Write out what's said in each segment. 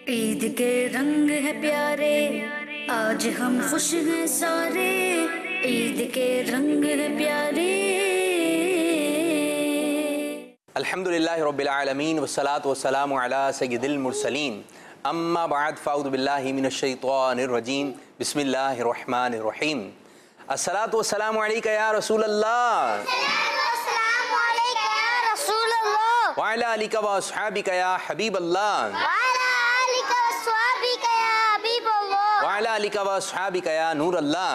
ईद के रंग है प्यारे, आज हम खुश हैं सारे। ईद के रंग है प्यारे। अल्हम्दुलिल्लाहि रब्बिल आलमीन वस्सलातु वस्सलामु अला सय्यिदिल मुरसलीन अम्मा बअद फ़अऊज़ु बिल्लाहि मिनश शैतानिर रजीम बिस्मिल्लाहिर रहमानिर रहीम। अस्सलातु वस्सलामु अलैका या रसूलल्लाह व अला आलिका व अस्हाबिका या हबीबल्लाह व अला आलिका व अस्हाबिका या नूरल्लाह।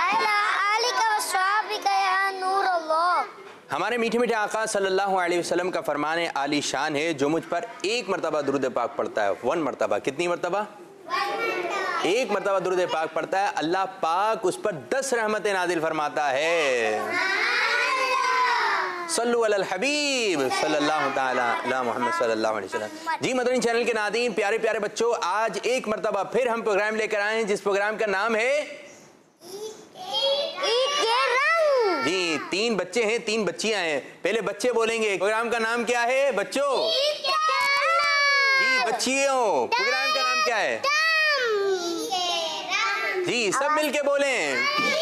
हमारे मीठे मीठे आका सल्लल्लाहु अलैहि वसल्लम का फरमान आली शान है, जो मुझ पर एक मरतबा दुरूद पाक पढ़ता है, 1 मरतबा, कितनी मरतबा? 1 मरतबा दुरूद पाक पढ़ता है, अल्लाह पाक उस पर 10 रहमतें नाजिल फरमाता है। सल्लु अलल हबीब सल्लल्लाहु ताला अला मुहम्मद सल्लल्लाहु अलैहि वसल्लम। जी मदनी चैनल के नाज़रीन, प्यारे प्यारे बच्चों, आज एक मरतबा फिर हम प्रोग्राम लेकर आए हैं, जिस प्रोग्राम का नाम है जी 3 बच्चे हैं, 3 बच्चियां हैं। पहले बच्चे बोलेंगे प्रोग्राम का नाम क्या है बच्चों? जी बच्चियों, प्रोग्राम का नाम क्या है? जी सब मिलके बोलें।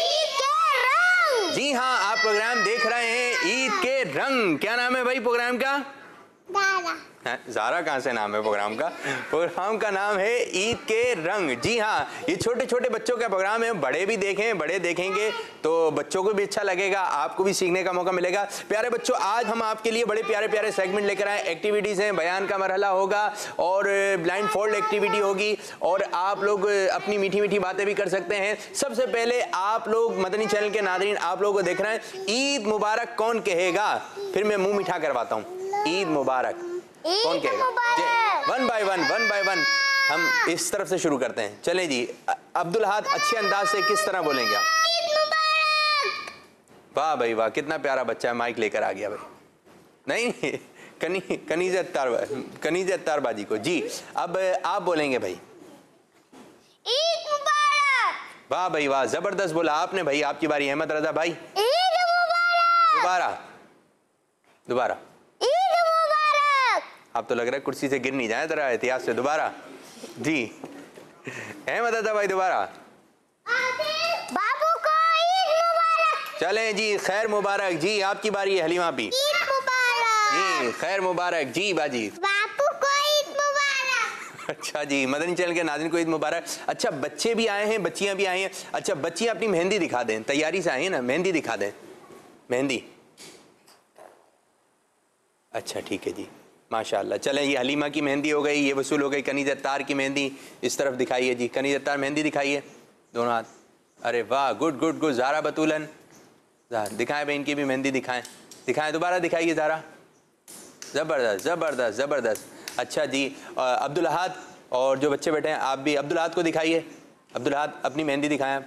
जी हाँ, आप प्रोग्राम देख रहे हैं ईद के रंग। क्या नाम है भाई प्रोग्राम का? ज़ारा कहाँ से नाम है प्रोग्राम का? प्रोग्राम का नाम है ईद के रंग। जी हाँ, ये छोटे छोटे बच्चों का प्रोग्राम है। बड़े भी देखें, बड़े देखेंगे तो बच्चों को भी अच्छा लगेगा, आपको भी सीखने का मौका मिलेगा। प्यारे बच्चों, आज हम आपके लिए बड़े प्यारे प्यारे सेगमेंट लेकर आए। एक्टिविटीज़ हैं, बयान का मरहला होगा और ब्लाइंड फोल्ड एक्टिविटी होगी, और आप लोग अपनी मीठी मीठी बातें भी कर सकते हैं। सबसे पहले आप लोग मदनी चैनल के नाज़रीन, आप लोगों को देख रहे हैं, ईद मुबारक कौन कहेगा? फिर मैं मुँह मीठा करवाता हूँ। ईद मुबारक कौन कहेगा? 1 बाय 1 हम इस तरफ से शुरू करते हैं। चलें जी, अब्दुल हाद अच्छे अंदाज से किस तरह बोलेंगे आप? वाह भाई वाह, कितना प्यारा बच्चा है, माइक लेकर आ गया भाई। नहीं कनीज़ अत्तार बाजी को। जी अब आप बोलेंगे भाई ईद मुबारक। वाह भाई वाह, जबरदस्त बोला आपने भाई। आपकी बारी, अहमद रजा भाई। ईद मुबारक। दोबारा आप तो लग रहा है कुर्सी से गिर नहीं जाए जरा एहतियात से। दोबारा जी अहमद रजा भाई, दोबारा। बाबू को ईद मुबारक। चलें जी, खैर मुबारक। जी आपकी बारी है हलीमा भी। ईद मुबारक। जी खैर मुबारक। जी बाजी। बापू को ईद मुबारक। अच्छा जी, मदनी चैनल के नाज़रीन को ईद मुबारक। अच्छा, बच्चे भी आए हैं, बच्चियां भी आई हैं। अच्छा, बच्चियां अपनी मेहंदी दिखा दें, तैयारी से आई हैं ना, मेहंदी दिखा दें, मेहंदी। अच्छा ठीक है जी, माशाल्लाह। चलें, ये हलीमा की मेहंदी हो गई, ये वसूल हो गई। कनीज़ अत्तार की मेहंदी इस तरफ दिखाइए जी। कनीज़ अत्तार मेहंदी दिखाइए, दोनों हाथ। अरे वाह, गुड गुड गुड। ज़ारा बतूलन दिखाएं भाई, इनकी भी मेहंदी दिखाएं, दिखाएं, दोबारा दिखाइए ज़ारा। ज़बरदस्त ज़बरदस्त ज़बरदस्त। अच्छा जी, अब्दुल अहाद और जो बच्चे बैठे हैं, आप भी अब्दुल अहाद को दिखाइए। अब्दुल अहाद अपनी मेहंदी दिखाएं।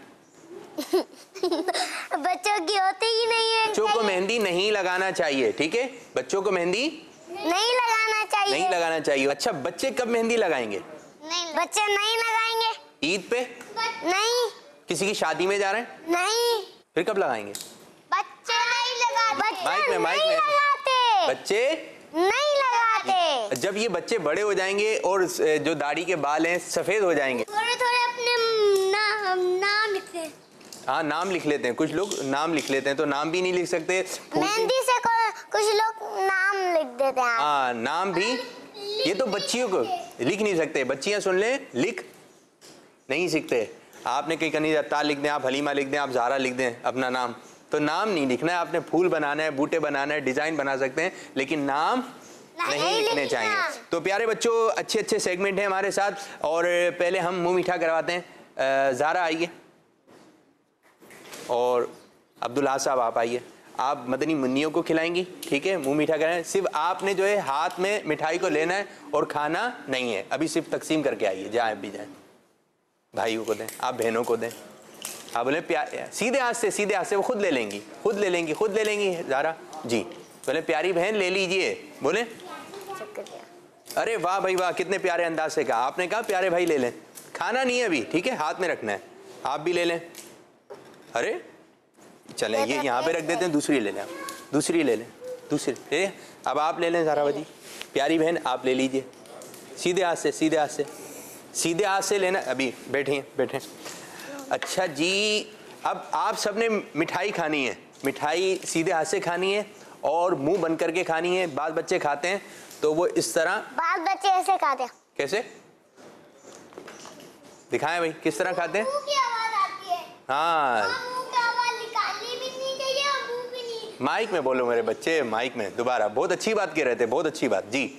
बच्चों की होती ही नहीं है। बच्चों को मेहंदी नहीं लगाना चाहिए, ठीक है? बच्चों को मेहंदी नहीं लगाना चाहिए। नहीं लगाना चाहिए। अच्छा, बच्चे कब मेहंदी लगाएंगे? नहीं, बच्चे नहीं लगाएंगे। ईद पे? नहीं। किसी की शादी में जा रहे हैं? नहीं। फिर कब लगाएंगे? बच्चे नहीं लगाते। माइक में लगाते। बच्चे नहीं लगाते। जब ये बच्चे बड़े हो जाएंगे और जो दाढ़ी के बाल हैं सफेद हो जाएंगे, थोड़े थोड़े अपने नाम लिखते हैं। हाँ, नाम लिख लेते हैं, कुछ लोग नाम लिख लेते हैं, तो नाम भी नहीं लिख सकते। मेहंदी से कुछ लोग नाम लिख देते हैं। हाँ, नाम भी। ये तो बच्चियों को लिख नहीं सकते। बच्चियां सुन लें, लिख नहीं सीखते। आपने कहीं कनीज़ अत्तार लिख दें, आप हलीमा लिख दें, आप ज़ारा लिख दें अपना नाम, तो नाम नहीं लिखना है आपने। फूल बनाना है, बूटे बनाना है, डिज़ाइन बना सकते हैं, लेकिन नाम नहीं लिखने चाहिए। तो प्यारे बच्चों, अच्छे अच्छे सेगमेंट हैं हमारे साथ, और पहले हम मुँह मीठा करवाते हैं। ज़ारा आइए, और अब्दुल्ला साहब आप आइए। आप मदनी मुन्नियों को खिलाएंगी, ठीक है? मुंह मीठा करें। सिर्फ आपने जो है हाथ में मिठाई को लेना है और खाना नहीं है। अभी सिर्फ तकसीम करके आइए, जहाँ भी जाएं, भाइयों को दें, आप बहनों को दें। आप बोले सीधे हाथ से, सीधे हाथ से वो खुद ले लेंगी, खुद ले लेंगी, खुद ले लेंगी। ज़ारा जी बोले प्यारी बहन ले लीजिए, बोले। अरे वाह भाई वाह, कितने प्यारे अंदाज से कहा आपने। कहा प्यारे भाई ले लें, खाना नहीं है अभी, ठीक है? हाथ में रखना है। आप भी ले लें। अरे चलें, ये यहाँ पे रख देते हैं, दूसरी ले लें, आप दूसरी ले लें, दूसरी ले। अब आप ले लें ज़ारा बाजी, प्यारी बहन आप ले लीजिए, सीधे हाथ से, सीधे हाथ से। सीधे हाथ से लेना। अभी बैठिए बैठे। अच्छा जी, अब आप सबने मिठाई खानी है। मिठाई सीधे हाथ से खानी है और मुंह बंद करके खानी है। बाल बच्चे खाते हैं तो वो इस तरह। बाल बच्चे ऐसे खाते हैं। कैसे दिखाएं भाई, किस तरह खाते हैं? मुंह की आवाज आती है। हाँ, मुंह की आवाज निकालनी भी नहीं चाहिए और मुंह भी नहीं। माइक में बोलो मेरे बच्चे, माइक में। दोबारा। बहुत अच्छी बात कह रहे थे, बहुत अच्छी बात जी।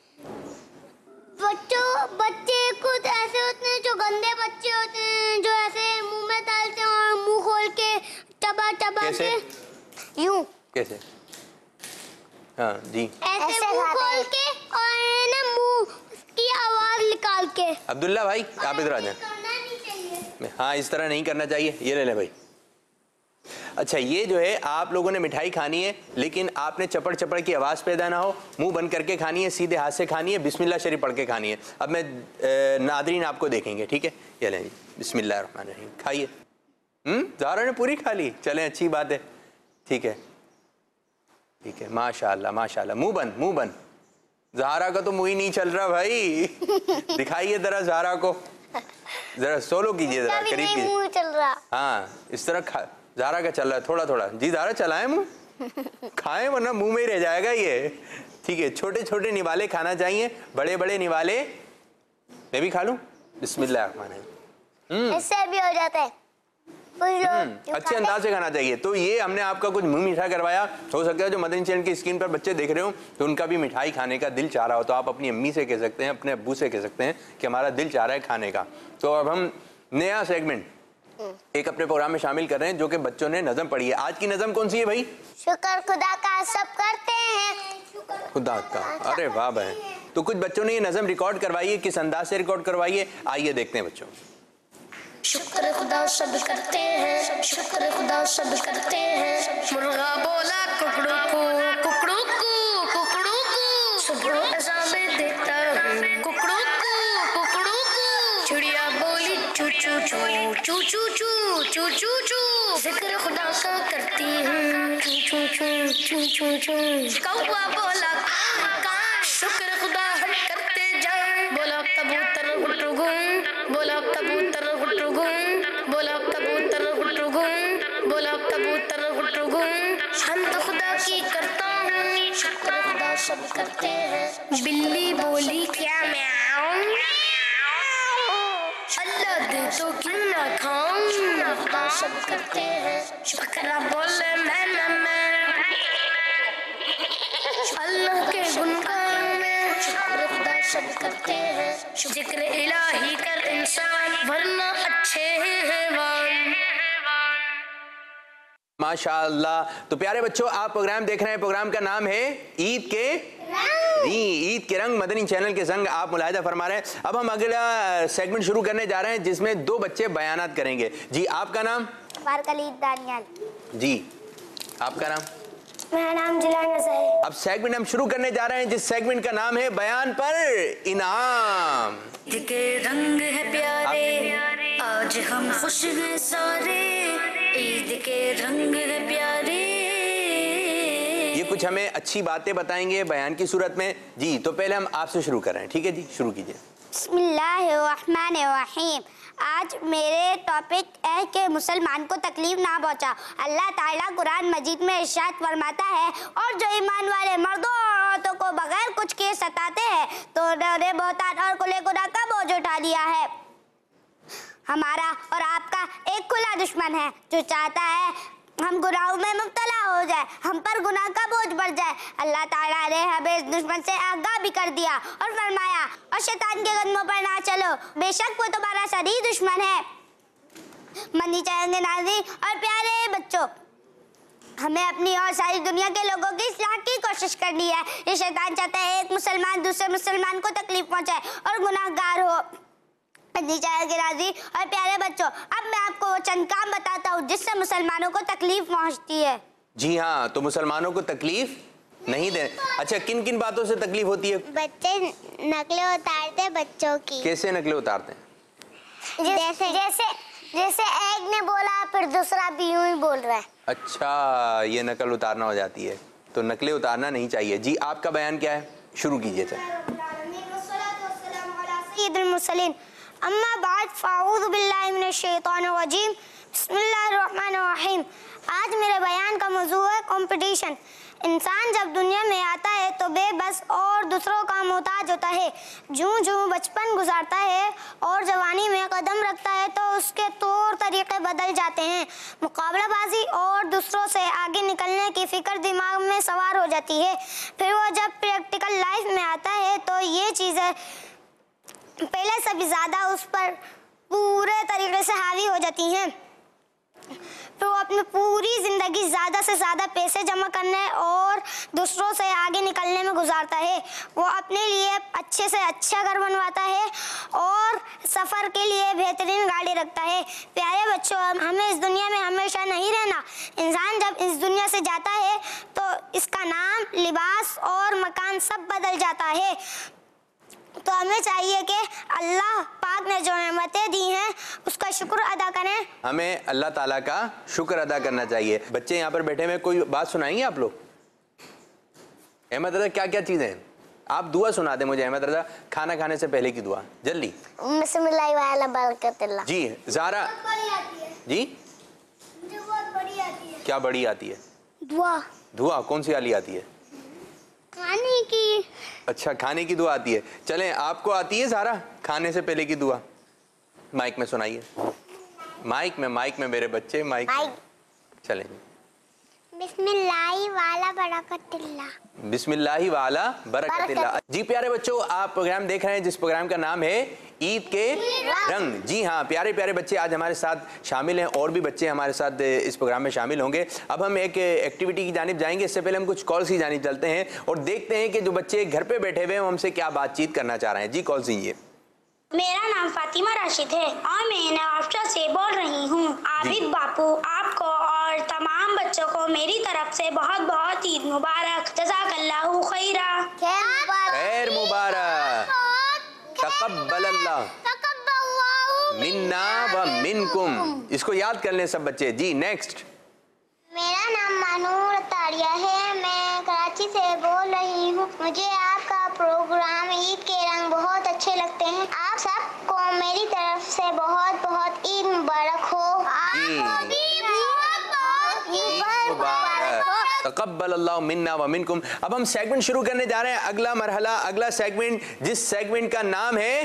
बच्चे कुछ ऐसे होते हैं जो गंदे बच्चे होते हैं, जो ऐसे मुंह में डालते हैं और मुंह खोल के चबा कैसे? के यूं। कैसे? हाँ जी। ऐसे मुंह खोल के और ना मुंह की आवाज निकाल के। अब्दुल्ला भाई आप इधर आ जाएं। करना नहीं चाहिए। हाँ, इस तरह नहीं करना चाहिए। ये ले ले भाई। अच्छा, ये जो है आप लोगों ने मिठाई खानी है, लेकिन आपने चपड़ चपड़ की आवाज़ पैदा ना हो, मुंह बंद करके खानी है, सीधे हाथ से खानी है, बिस्मिल्लाह शरीफ पढ़ के खानी है। अब मैं नादरीन आपको देखेंगे, ठीक है? ये लें जी, बिस्मिल्लाह रहमान रहीम। खाइए। ज़ारा ने पूरी खा ली। चलें, अच्छी बात है। ठीक है ठीक है, माशाल्लाह माशाल्लाह। मुंह बंद, मुंह बंद। ज़ारा का तो मुंह ही नहीं चल रहा भाई। दिखाइए जरा ज़ारा को, जरा सोलो कीजिए, जरा करीब कीजिए। मुंह चल रहा। हाँ, इस तरह खा। ज़ारा का चल रहा है थोड़ा थोड़ा। जी ज़ारा चलाएं मुंह, खाएं वरना मुंह में ही रह जाएगा ये। ठीक है, छोटे छोटे निवाले खाना चाहिए, बड़े बड़े निवाले मैं भी खा लूं। बिस्मिल्लाह रहमान रहीम। इससे भी हो जाता है। अच्छे अंदाज से खाना चाहिए। तो ये हमने आपका कुछ मुंह मीठा करवाया। हो सकता है जो मदनी चैनल की स्क्रीन पर बच्चे देख रहे हो तो उनका भी मिठाई खाने का दिल चाह रहा हो, तो आप अपनी अम्मी से कह सकते हैं, अपने अब्बू से कह सकते हैं कि हमारा दिल चाह रहा है खाने का। तो अब हम नया सेगमेंट एक अपने प्रोग्राम में शामिल कर रहे हैं, जो कि बच्चों ने नज़म पढ़ी है। आज की नज़म कौन सी है भाई? शुक्र खुदा का सब करते हैं। खुदा का। अरे वाह भाई। तो कुछ बच्चों ने ये नज़म रिकॉर्ड करवाई है, किस अंदाज से रिकॉर्ड करवाई है, आइए देखते हैं बच्चों। शुक्र खुदा सब करते हैं, शुक्र खुदा सब करते हैं। मुर्गा बोला कुकड़ू को, कुकड़ू को, कुकड़ू को। सुबह अज़ान देता हूँ कुकड़ू को, कुकड़ू को। चिड़िया बोली चू चू चू, चू चू चू, चू चू चू। जिक्र खुदा का करती हूँ, चू चू चू, चू चू चू। कौवा बोला कां कां, शुक्र खुदा हम करते जाएं। बोला कबूतर गुटगुन, बोला कबूतर गुटगुन, बोला कबूतर गुटगुन, बोला कबूतर गुटगुन। हम तो खुदा की करता हूँ, शुक्र खुदा सब करते हैं। बिल्ली बोली क्या म्याऊं, अल्लाह दे तो क्यों ना खाऊं। खुदा सब करते हैं। बकरा बोले मैं अल्लाह के गुनगान में। शुक्र खुदा सब करते हैं। जिक्र इलाही कर इंसान, वरना अच्छे हैं हैवान। माशाअल्लाह। तो प्यारे बच्चों, आप प्रोग्राम देख रहे हैं, प्रोग्राम का नाम है ईद के ईद के रंग, मदनी चैनल के संग आप मुलाहिदा फरमा रहे हैं। अब हम अगला सेगमेंट शुरू करने जा रहे हैं, जिसमें दो बच्चे बयानात करेंगे। जी, आपका नाम? फारकलीद दानियाल। जी, आपका नाम? मेरा नाम जिलान है। अब सेगमेंट हम शुरू करने जा रहे हैं, जिस सेगमेंट का नाम है बयान पर इनाम। ईद के रंग है प्यारे, आज हम खुश हैं सारे। ईद के रंग है प्यारे। ये कुछ हमें अच्छी बातें बताएंगे बयान की सूरत में। जी, तो पहले हम आपसे शुरू कर रहे हैं, ठीक है जी, शुरू कीजिए। बिस्मिल्लाहिर्रहमानिर्रहीम। आज मेरे टॉपिक है कि मुसलमान को तकलीफ ना पहुंचा। अल्लाह ताला कुरान मजीद में इरशाद फरमाता है, और जो ईमान वाले मर्दों और औरतों को बगैर कुछ किए सताते हैं तो उन्होंने बहुतान और कुले गुनाह का बोझ उठा लिया है। हमारा और आपका एक खुला दुश्मन है जो चाहता है हम गुनाहों में मुब्तला हो जाए, हम पर गुनाह का बोझ बढ़ जाए। अल्लाह ताला ने हमें इस दुश्मन से आगाह भी कर दिया और फरमाया, और शैतान के कदमों पर ना चलो, बेशक वो तुम्हारा शदीद दुश्मन है। मनी चाहेंगे नाज़रीन और प्यारे बच्चों, हमें अपनी और सारी दुनिया के लोगों की इस्लाह की कोशिश करनी है। ये शैतान चाहता है एक मुसलमान दूसरे मुसलमान को तकलीफ पहुंचाए और गुनाहगार हो। राजी और प्यारे बच्चों, अब मैं आपको वो चंद काम बताता हूँ जिससे मुसलमानों को तकलीफ पहुँचती है। जी हाँ, तो मुसलमानों को तकलीफ नहीं दे। अच्छा, किन किन बातों से तकलीफ होती है? बच्चे नकलें उतारते बच्चों की। कैसे नकलें उतारते हैं? जैसे जैसे जैसे एक ने बोला फिर दूसरा भी यूं ही बोल रहा है। अच्छा, ये नकल उतारना हो जाती है, तो नकलें उतारना नहीं चाहिए। जी, आपका बयान क्या है? शुरू कीजिए। अम्मा बाद फ़ाऊज़ु बिल्लाहि मिनश शैतानिर रजीम। बिस्मिल्लाहिर रहमानिर रहीम। आज मेरे बयान का मौजू है कंपटीशन। इंसान जब दुनिया में आता है तो बेबस और दूसरों का मोहताज होता है। जूं जूं बचपन गुजारता है और जवानी में कदम रखता है तो उसके तौर तरीके बदल जाते हैं। मुकाबलाबाजी और दूसरों से आगे निकलने की फिक्र दिमाग में सवार हो जाती है। फिर वो जब प्रैक्टिकल लाइफ में आता है तो ये चीज़ें पहले से भी ज़्यादा उस पर पूरे तरीके से हावी हो जाती हैं। तो अपनी पूरी ज़िंदगी ज़्यादा से ज़्यादा पैसे जमा करने और दूसरों से आगे निकलने में गुजारता है। वो अपने लिए अच्छे से अच्छा घर बनवाता है और सफ़र के लिए बेहतरीन गाड़ी रखता है। प्यारे बच्चों, हमें इस दुनिया में हमेशा नहीं रहना। इंसान जब इस दुनिया से जाता है तो इसका नाम, लिबास और मकान सब बदल जाता है। तो हमें चाहिए कि अल्लाह पाक ने जो नेमतें दी हैं उसका शुक्र अदा करें। हमें अल्लाह ताला का शुक्र अदा करना चाहिए। बच्चे यहाँ पर बैठे हुए, कोई बात सुनाएंगे आप लोग? अहमद रजा, क्या क्या चीज़ें हैं? आप दुआ सुना दें मुझे अहमद रजा, खाना खाने से पहले की दुआ जल्दी। बिस्मिल्लाह वाला बरकतुल्लाह। जी ज़ारा जी, मुझे बहुत बड़ी आती है। क्या बड़ी आती है? दुआ। दुआ कौन सी वाली आती है? खाने की। अच्छा, खाने की दुआ आती है। चलें, आपको आती है ज़ारा खाने से पहले की दुआ? माइक में सुनाइए। माइक में मेरे बच्चे, माइक में। चलें। बिस्मिल्लाहि वाला बरकतुल्लाह। बिस्मिल्लाहि वाला बरकतुल्लाह। जी प्यारे बच्चों, आप प्रोग्राम देख रहे हैं जिस प्रोग्राम का नाम है ईद के रंग। जी हाँ, प्यारे प्यारे बच्चे आज हमारे साथ शामिल हैं और भी बच्चे हमारे साथ इस प्रोग्राम में शामिल होंगे। अब हम एक एक्टिविटी की जानिब जाएंगे। इससे पहले हम कुछ कॉल्स की जानिब चलते हैं और देखते हैं कि जो बच्चे घर पे बैठे हुए हैं वो हमसे क्या बातचीत करना चाह रहे हैं। जी कॉल कीजिए। मेरा नाम फातिमा राशिद है और मैं नवाबशाह से बोल रही हूँ। आबिद बापू, आपको और तमाम बच्चों को मेरी तरफ से बहुत बहुत ईद मुबारक। जज़ाकल्लाहु खैरा। खैर मुबारक। तक़ब्बलल्लाह मिन्ना व मिनकुम। इसको याद कर लें सब बच्चे। जी नेक्स्ट। मेरा नाम मानूर अतारिया है, मैं कराची से बोल रही हूँ। मुझे आपका प्रोग्राम ईद के रंग बहुत अच्छे लगते हैं। आप सबको मेरी तरफ से बहुत बहुत ईद मुबारक हो। तक़ब्बलल्लाहु मिन्ना व मिनकुम। अब हम सेगमेंट शुरू करने जा रहे हैं। अगला मरहला, अगला सेगमेंट, जिस सेगमेंट का नाम है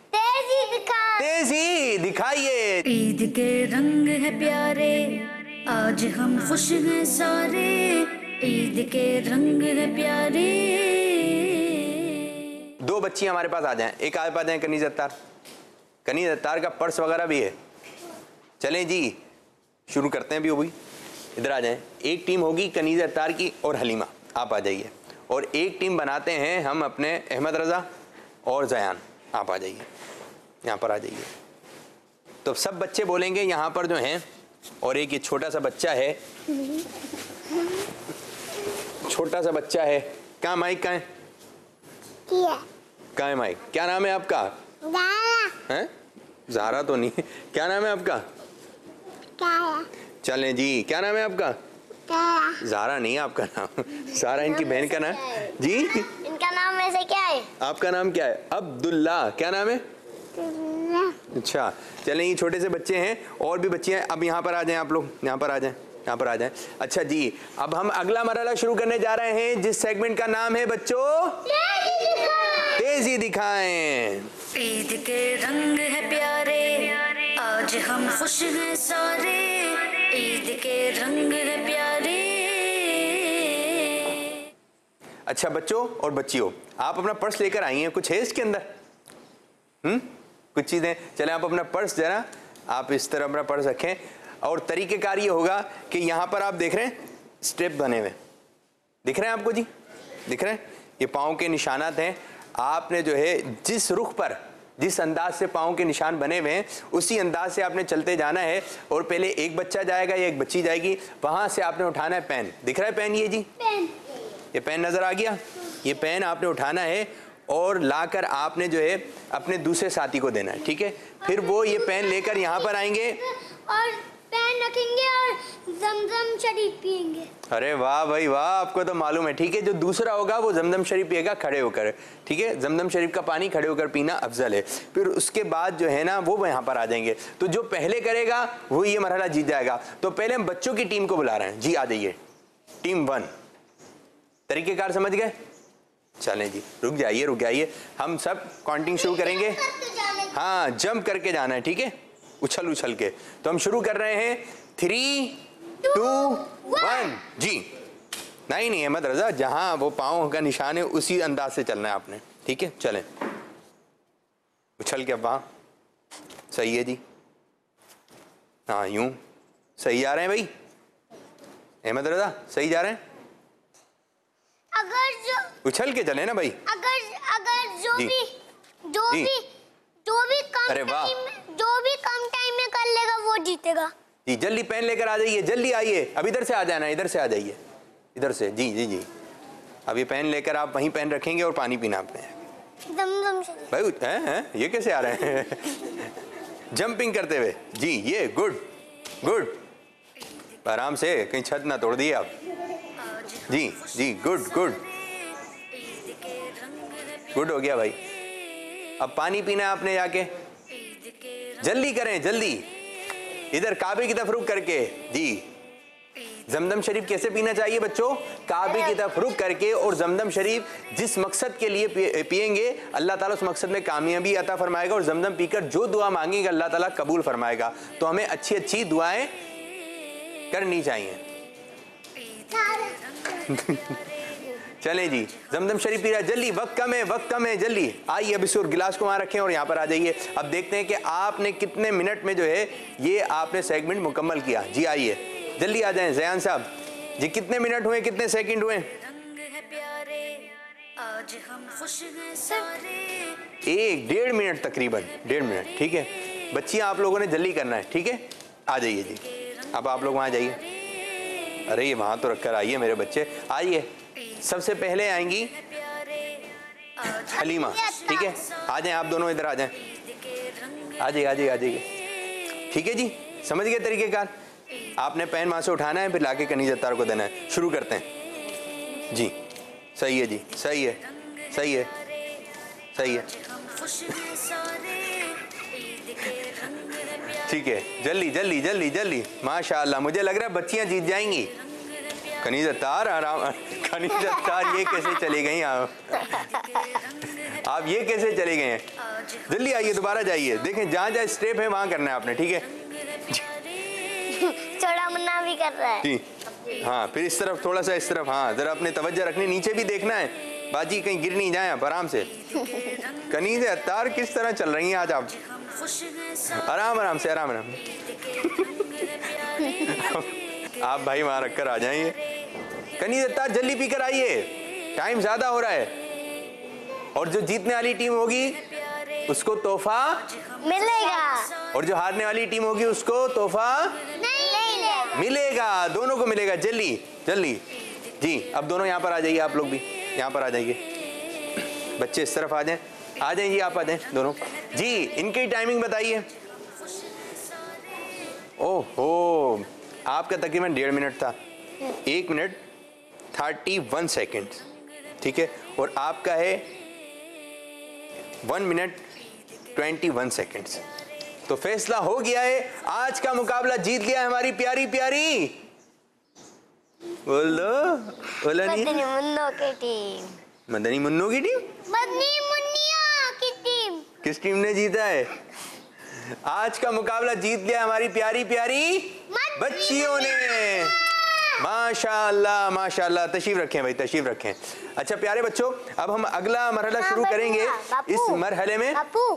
तेजी दिखाइए। ईद के रंग है प्यारे, आज हम खुश हैं सारे। ईद के रंग है प्यारे। दो बच्ची हमारे पास आ जाएं, एक आप आ जाएं कनीज़ अत्तार। कनीज़ अत्तार का पर्स वगैरह भी है। चलें जी, शुरू करते हैं। भी वो भी इधर आ जाएं। एक टीम होगी कनीज़ अत्तार की और हलीमा, आप आ जाइए। और एक टीम बनाते हैं हम अपने अहमद रज़ा और ज़यान, आप आ जाइए, यहाँ पर आ जाइए। तो सब बच्चे बोलेंगे यहाँ पर जो हैं, और एक ये छोटा सा बच्चा है, छोटा सा बच्चा है। कहाँ माइक? कहाँ है? कहाँ है माइक? क्या नाम है आपका? हैं? ज़ारा तो नहीं। क्या नाम है आपका? चलें जी, क्या नाम है आपका? ज़ारा नहीं आपका नाम, ज़ारा इनकी बहन का नाम। जी इनका नाम वैसे क्या है? आपका नाम क्या है? अब्दुल्ला। क्या नाम है? अच्छा, चलें, ये छोटे से बच्चे हैं और भी बच्चे हैं। अब यहाँ पर आ जाएं आप लोग, यहाँ पर आ जाएं, यहाँ पर आ जाएं। अच्छा जी, अब हम अगला मरहला शुरू करने जा रहे हैं जिस सेगमेंट का नाम है बच्चों तेजी दिखाएं। ईद के रंग है प्यारे, आज हम खुश हैं सारे। ईद के रंग है प्यारे। अच्छा बच्चों और बच्चियों, आप अपना पर्स लेकर आई हैं, कुछ है इसके अंदर? कुछ चीज़ें। चलें, आप अपना पर्स जरा, आप इस तरह अपना पर्स रखें। और तरीक़ेकार ये होगा कि यहाँ पर आप देख रहे हैं स्टेप बने हुए, दिख रहे हैं आपको? जी दिख रहे हैं, ये पाँव के निशानात हैं। आपने जो है जिस रुख पर, जिस अंदाज से पाँव के निशान बने हुए हैं उसी अंदाज से आपने चलते जाना है। और पहले एक बच्चा जाएगा या एक बच्ची जाएगी, वहाँ से आपने उठाना है पेन। दिख रहा है पेन? ये जी पेन, ये पेन नज़र आ गया। ये पेन आपने उठाना है और लाकर आपने जो है अपने दूसरे साथी को देना है, ठीक है? फिर वो ये पेन लेकर यहाँ पर आएंगे। पैन रखेंगे और जमजम शरीफ पिएंगे। अरे वाह भाई वाह, आपको तो मालूम है। ठीक है, जो दूसरा होगा वो जमजम शरीफ पिएगा खड़े होकर। ठीक है, जमजम शरीफ का पानी खड़े होकर पीना अफजल है। फिर उसके बाद जो है ना वो यहाँ पर आ जाएंगे। तो जो पहले करेगा वो ये मरहला जीत जाएगा। तो पहले हम बच्चों की टीम को बुला रहे हैं। जी आ जाइए, टीम 1। तरीकेकार समझ गए? चलें जी, रुक जाइए, हम सब काउंटिंग शुरू करेंगे। हाँ, जंप करके जाना है। ठीक है, उछल के। तो हम शुरू कर रहे हैं 3, 2, 1 जी। नहीं अहमद रजा, जहां वो पाँव का निशान है उसी अंदाज से चलना है आपने। ठीक है, चलें। उछल के वहां, सही है जी। हाँ, यूं सही जा रहे हैं भाई। अहमद रजा सही जा रहे हैं। अगर जो उछल के चले ना भाई। अगर जो जी। भी कम टाइम में कर लेगा वो जीतेगा। जी, जल्दी पेन लेकर आ जाइए, जल्दी आइए। अब इधर से आ जाना, इधर से आ जाइए, इधर से। जी। अब ये पेन लेकर आप वहीं पेन रखेंगे और पानी पीना आपने। भाई हैं ये कैसे आ रहे हैं? जंपिंग करते हुए जी, ये गुड। आराम से, कहीं छत ना तोड़ दिए आप। जी, गुड हो गया भाई। अब पानी पीना है आपने जाके। जल्दी करें, जल्दी। इधर काबे की तरफ रुक करके। जी, जमदम शरीफ कैसे पीना चाहिए बच्चों? काबे की तरफ रुक करके। और जमदम शरीफ जिस मकसद के लिए पिएंगे अल्लाह ताला उस मकसद में कामयाबी अता फरमाएगा। और जमदम पीकर जो दुआ मांगेंगे अल्लाह ताला कबूल फरमाएगा। तो हमें अच्छी दुआएं करनी चाहिए। चलें जी, जमदम शरीफ पी रहा है। जल्दी, वक्त कम है, जल्दी आइए। अब इस गिलास को वहां रखें और यहाँ पर आ जाइए। अब देखते हैं कि आपने कितने मिनट में जो है ये आपने सेगमेंट मुकम्मल किया। जी आइए, जल्दी आ जाएं जयान साहब जी। कितने मिनट हुए, कितने सेकंड हुए? 1-1.5 मिनट तकरीबन, 1.5 मिनट। ठीक है बच्चियां, आप लोगों ने जल्दी करना है। ठीक है, आ जाइए जी। अब आप लोग वहां जाइए। अरे ये वहां तो रखकर आइए मेरे बच्चे, आइए। सबसे पहले आएंगी हलीमा। ठीक है, आ जाएं आप दोनों, इधर आ जाएं। आ जाइए। ठीक है जी, समझ गए तरीकेकार? आपने पेन वहां से उठाना है, फिर लाके कनीज अत्तार को देना है। शुरू करते हैं जी। सही है जी, सही है। ठीक है, जल्दी। माशाअल्लाह, मुझे लग रहा है बच्चियां जीत जाएंगी। कनीज अत्तार ये कैसे चले गई आप ये कैसे चले गए हैं? जल्दी आइए, दोबारा जाइए। देखें जहाँ स्टेप है वहां करना है आपने। ठीक है, छोटा मुन्ना भी कर रहा है जी। हाँ, फिर इस तरफ थोड़ा सा, इस तरफ। हाँ, जरा अपने तवज्जो रखनी, नीचे भी देखना है बाजी, कहीं गिर नहीं जाए आप। आराम से। कनीज अत्तार किस तरह चल रही हैं आज आप? आराम से। आप भाई वहां रखकर आ जाएंगे। कनीज अत्तार जल्दी पीकर आइए, टाइम ज्यादा हो रहा है। और जो जीतने वाली टीम होगी उसको तोहफा मिलेगा, और जो हारने वाली टीम होगी उसको तोहफा नहीं मिलेगा। दोनों को मिलेगा। जल्दी जी। अब दोनों यहाँ पर आ जाइए, आप लोग भी यहाँ पर आ जाइए। बच्चे इस तरफ आ जाएं जी, आप आ जाएं दोनों जी। इनकी टाइमिंग बताइए। ओहो, आपका तकरीबन 1.5 मिनट था। 1 मिनट 31 सेकेंड। ठीक है, और आपका है 1 मिनट 21 सेकेंड्स। तो फैसला हो गया है। आज का मुकाबला जीत लिया हमारी प्यारी बोलो नहीं, मदनी मुन्नो की टीम। की टीम। किस टीम ने जीता है? आज का मुकाबला जीत लिया हमारी प्यारी बच्चियों ने। माशाअल्लाह। तशरीफ रखें भाई, तशरीफ रखें। अच्छा प्यारे बच्चों, अब हम अगला मरहला शुरू करेंगे। इस मरहले में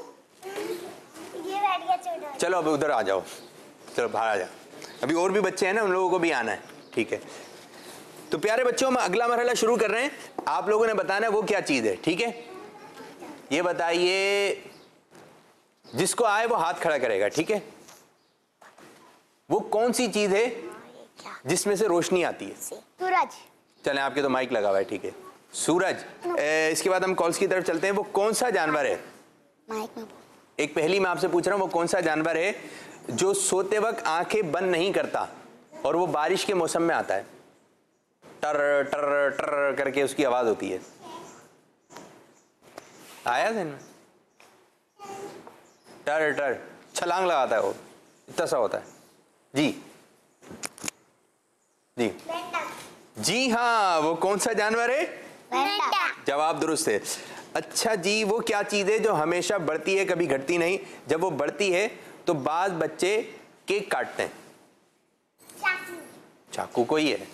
चलो अब उधर आ जाओ, चलो बाहर आ जाओ। अभी और भी बच्चे हैं ना, उन लोगों को भी आना है। ठीक है, तो प्यारे बच्चों हम अगला मरहला शुरू कर रहे हैं। आप लोगों ने बताना है वो क्या चीज है। ठीक है, ये बताइए, जिसको आए वो हाथ खड़ा करेगा। ठीक है, वो कौन सी चीज है जिसमें से रोशनी आती है? सूरज। चलें, आपके तो माइक लगा हुआ है। ठीक है, सूरज। इसके बाद हम कॉल्स की तरफ चलते हैं। वो कौन सा जानवर है? माइक में एक पहेली मैं आपसे पूछ रहा हूँ, वो कौन सा जानवर है जो सोते वक्त आंखें बंद नहीं करता और वो बारिश के मौसम में आता है? टर टर टर करके उसकी आवाज होती है। आया ध्यान में? टर टर, छलांग लगाता है वो, इतना सा होता है। जी जी जी हाँ, वो कौन सा जानवर है? जवाब दुरुस्त है। अच्छा जी, वो क्या चीज है जो हमेशा बढ़ती है कभी घटती नहीं? जब वो बढ़ती है तो बाज बच्चे केक काटते हैं। चाकू कोई है?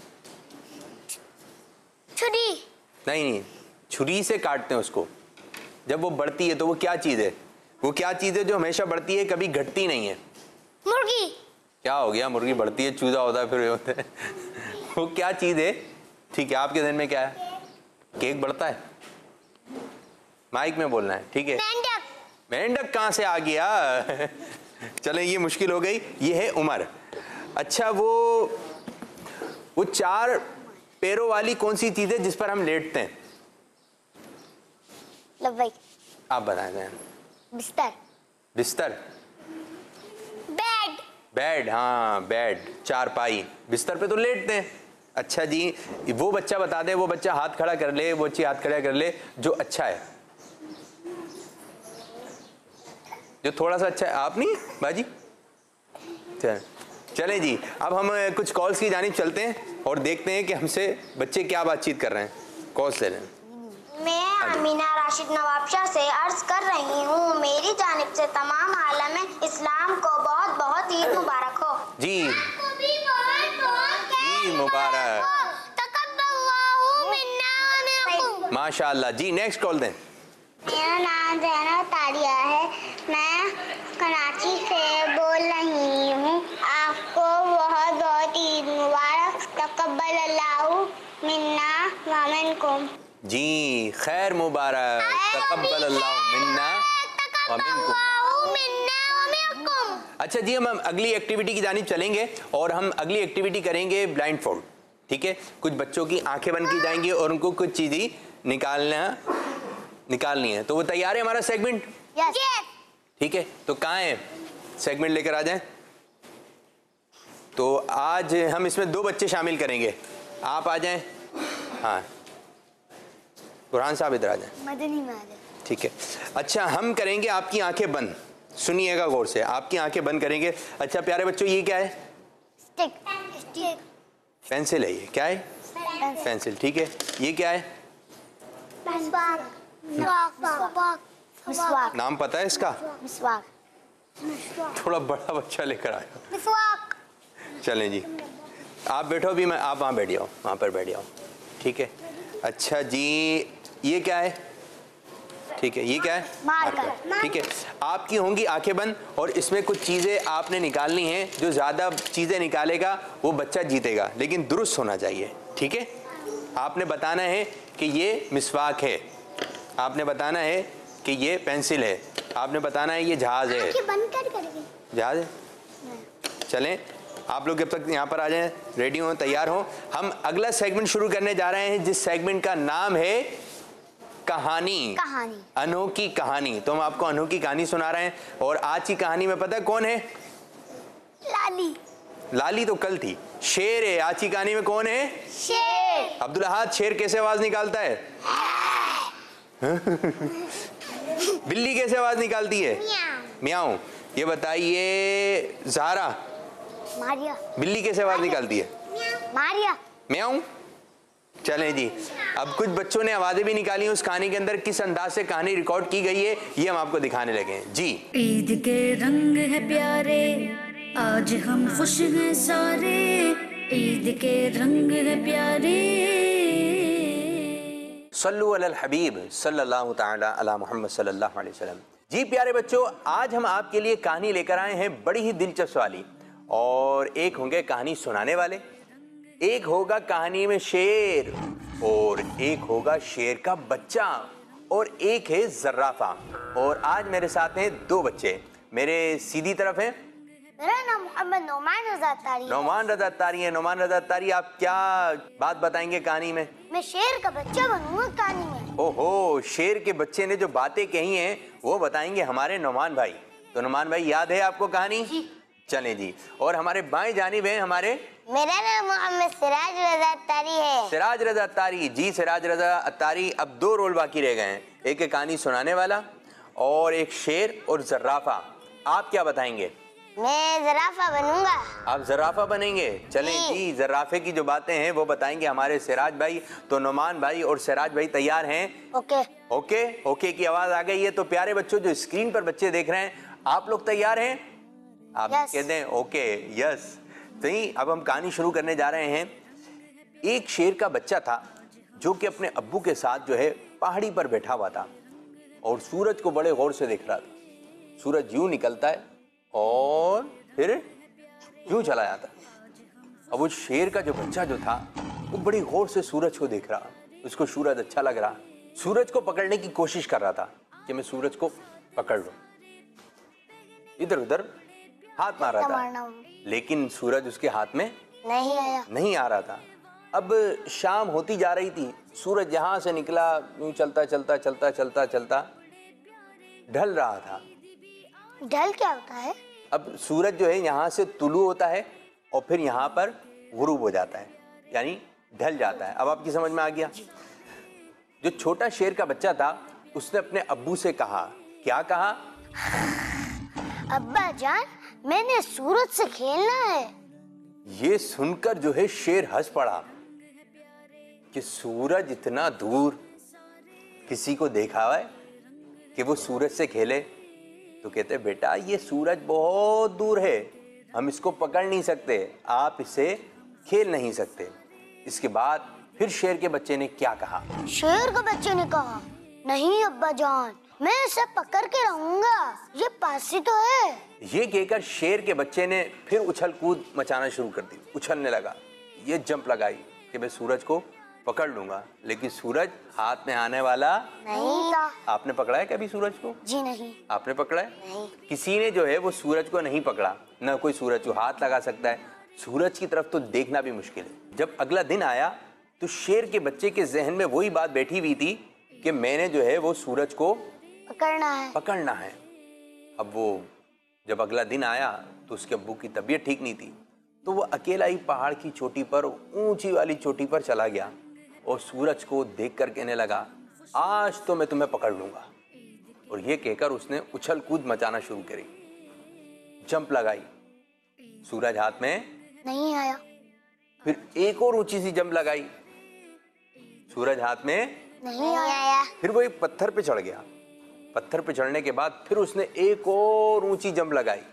छुरी। नहीं, छुरी से काटते हैं उसको। जब वो बढ़ती है तो वो क्या चीज है? वो क्या चीज है जो हमेशा बढ़ती है कभी घटती नहीं है? मुर्गी। क्या हो गया, मुर्गी बढ़ती है, चूजा होता है, फिर होता है। वो क्या चीज है? ठीक है, आपके ध्यान में क्या है? केक बढ़ता है? माइक में बोलना है, ठीक है। मेंढक। मेंढक कहां से आ गया? चले, ये मुश्किल हो गई। ये है उमर। अच्छा, वो 4 पैरों वाली कौन सी चीज है जिस पर हम लेटते हैं? लो भाई, आप बताएं। बिस्तर। बिस्तर? बेड। बेड, हाँ बेड, 4 पाई। बिस्तर पे तो लेटते हैं। अच्छा जी, वो बच्चा बता दे, वो बच्चा हाथ खड़ा कर ले, वो बच्ची हाथ खड़ा कर ले जो अच्छा है, जो थोड़ा सा अच्छा है। आप नहीं बाजी? चले जी, अब हम कुछ कॉल्स की जानिब चलते हैं और देखते हैं कि हमसे बच्चे क्या बातचीत कर रहे हैं। कॉल्स ले रहे हैं। मैं अमीना राशिद नवाबशाह से अर्ज कर रही हूँ, मेरी जानिब से तमाम आलम इस्लाम को बहुत बहुत ईद मुबारक हो। जी, ईद मुबारक, माशाअल्लाह। जी, नेक्स्ट कॉल दें। मेरा नाम ज़ैनब तारिया है, मैं कराची से बोल रही हूँ। आपको बहुत बहुत ईद मुबारक। तकब्बल अल्लाहु मिन्ना व मिनकुम। जी, खैर मुबारक। तकब्बल अल्लाहु मिन्ना व मिनकुम। अच्छा जी, हम अगली एक्टिविटी की जानिब चलेंगे और हम अगली एक्टिविटी करेंगे ब्लाइंड फोल्ड। ठीक है, कुछ बच्चों की आंखें बंद की जाएंगी और उनको कुछ चीज़ें निकालनी है। तो वो तैयार है हमारा सेगमेंट? यस। ठीक है, तो कहाँ है सेगमेंट? लेकर आ जाएं। तो आज हम इसमें 2 बच्चे शामिल करेंगे। आप आ जाएं। हाँ, बुरहान साहब इधर आ जाएं। मदनी मादे। ठीक है। अच्छा, हम करेंगे आपकी आंखें बंद, सुनिएगा गौर से, आपकी आंखें बंद करेंगे। अच्छा प्यारे बच्चों, ये क्या है? स्टिक। स्टिक। पेंसिल है। ये क्या है? पेंसिल। ठीक है, ये क्या है? मिसवाक। नाम पता है इसका? मिसवाक। थोड़ा बड़ा बच्चा लेकर आया। मिसवाक। चलें जी, आप बैठो अभी, मैं आप वहाँ बैठ जाओ, वहाँ पर बैठ जाओ। ठीक है। अच्छा जी, ये क्या है? ठीक है, ये क्या है? मार्कर। ठीक है, आपकी होंगी आंखें बंद और इसमें कुछ चीज़ें आपने निकालनी हैं। जो ज़्यादा चीज़ें निकालेगा वो बच्चा जीतेगा, लेकिन दुरुस्त होना चाहिए। ठीक है, आपने बताना है कि ये मिसवाक है, आपने बताना है कि ये पेंसिल है, आपने बताना है ये जहाज़ है। बंद करके जहाज़ है। चलें, आप लोग जब तक यहाँ पर आ जाएं, रेडी हो, तैयार हो। हम अगला सेगमेंट शुरू करने जा रहे हैं जिस सेगमेंट का नाम है कहानी। अनोखी कहानी। तो हम आपको अनोखी कहानी सुना रहे हैं और आज की कहानी में पता है कौन है? लाली। लाली तो कल थी। शेर है। आज की कहानी में कौन है? शेर। अब्दुल अहाद, शेर कैसे आवाज निकालता है? बिल्ली कैसे आवाज निकालती है? म्याऊं। ये बताइए ज़ारा, मारिया। बिल्ली कैसे आवाज निकालती है? मारिया। म्याऊं। चलें जी, अब कुछ बच्चों ने आवाजें भी निकाली हैं उस कहानी के अंदर। किस अंदाज से कहानी रिकॉर्ड की गई है ये हम आपको दिखाने लगे हैं। जी। ईद के रंग है प्यारे, आज हम खुश हैं सारे। ईद के रंग है प्यारे। सल्लु अलल हबीब सल्लल्लाहु तआला अला मुहम्मद सल्लल्लाहु अलैहि वसल्लम। जी प्यारे बच्चों, आज हम आपके लिए कहानी लेकर आए हैं बड़ी ही दिलचस्प वाली। और एक होंगे कहानी सुनाने वाले, एक होगा कहानी में शेर, और एक होगा शेर का बच्चा, और एक है जर्राफा। और आज मेरे साथ हैं 2 बच्चे। मेरे सीधी तरफ हैं, मेरा नाम मोहम्मद नौमान रज़ा तारी है। नौमान रज़ा तारी है। नौमान रज़ा तारी, आप क्या बात बताएंगे कहानी में? मैं शेर का बच्चा बनूंगा कहानी में। ओहो, शेर के बच्चे ने जो बातें कही हैं वो बताएंगे हमारे नौमान भाई। तो नौमान भाई, याद है आपको कहानी? जी। चलें जी। और हमारे बाएं जानिब हैं हमारे, मेरा नाम मोहम्मद सिराज रजा अत्तारी है। सिराज रजा अत्तारी जी। सिराज रजा अत्तारी, अब 2 रोल बाकी रह गए हैं, एक कहानी सुनाने वाला और एक शेर और जर्राफा। आप क्या बताएंगे? मैं जराफा बनूंगा। आप जराफा बनेंगे? चलें जी, जराफे की जो बातें हैं वो बताएंगे हमारे सिराज भाई। तो नौमान भाई और सिराज भाई तैयार हैं? ओके। ओके ओके की आवाज आ गई है। तो प्यारे बच्चों, जो स्क्रीन पर बच्चे देख रहे हैं, आप लोग तैयार हैं? आप कह दें ओके, यस। तो अब हम कहानी शुरू करने जा रहे हैं। एक शेर का बच्चा था जो कि अपने अब्बू के साथ जो है पहाड़ी पर बैठा हुआ था और सूरज को बड़े गौर से देख रहा था। सूरज यूं निकलता है और फिर यूं चला जाता। अब वो शेर का जो बच्चा जो था वो बड़ी गौर से सूरज को देख रहा। उसको सूरज अच्छा लग रहा, सूरज को पकड़ने की कोशिश कर रहा था कि मैं सूरज को पकड़ लूं। इधर उधर हाथ मार रहा था, लेकिन सूरज उसके हाथ में नहीं आ रहा था। अब शाम होती जा रही थी, सूरज यहां से निकला, यूं चलता चलता चलता चलता चलता ढल रहा था। ढल क्या होता है? अब सूरज जो है यहाँ से तुलू होता है और फिर यहाँ पर गुरूब हो जाता है, यानी ढल जाता है। अब आपकी समझ में आ गया? जो छोटा शेर का बच्चा था उसने अपने अब्बू से कहा, क्या कहा? अब्बा जान, मैंने सूरज से खेलना है। ये सुनकर जो है शेर हंस पड़ा कि सूरज इतना दूर, किसी को देखा है कि वो सूरज से खेले? तो कहते बेटा, ये सूरज बहुत दूर है, हम इसको पकड़ नहीं सकते, आप इसे खेल नहीं सकते। इसके बाद फिर शेर के बच्चे ने क्या कहा? शेर के बच्चे ने कहा, नहीं अब्बा जान, मैं इसे पकड़ के रहूंगा, ये पास ही तो है। ये कहकर शेर के बच्चे ने फिर उछल कूद मचाना शुरू कर दी, उछलने लगा। ये जंप लगाई कि मैं सूरज को पकड़ लूंगा, लेकिन सूरज हाथ में आने वाला नहीं था। आपने पकड़ा है कभी सूरज को? जी नहीं। आपने पकड़ा है? नहीं। किसी ने जो है वो सूरज को नहीं पकड़ा, ना कोई सूरज को हाथ लगा सकता है। सूरज की तरफ तो देखना भी मुश्किल है। जब अगला दिन आया तो शेर के बच्चे के जहन में वही बात बैठी हुई थी कि मैंने जो है वो सूरज को पकड़ना है। अब वो जब अगला दिन आया तो उसके अब्बू की तबीयत ठीक नहीं थी, तो वो अकेला ही पहाड़ की चोटी पर, ऊंची वाली चोटी पर चला गया और सूरज को देख कर कहने लगा, आज तो मैं तुम्हें पकड़ लूंगा। और ये कहकर उसने उछल कूद मचाना शुरू करी, जंप लगाई। सूरज हाथ में नहीं आया। फिर एक और ऊंची सी जंप लगाई, सूरज हाथ में नहीं आया। फिर वो एक पत्थर पे चढ़ गया। पत्थर पे चढ़ने के बाद फिर उसने एक और ऊंची जंप लगाई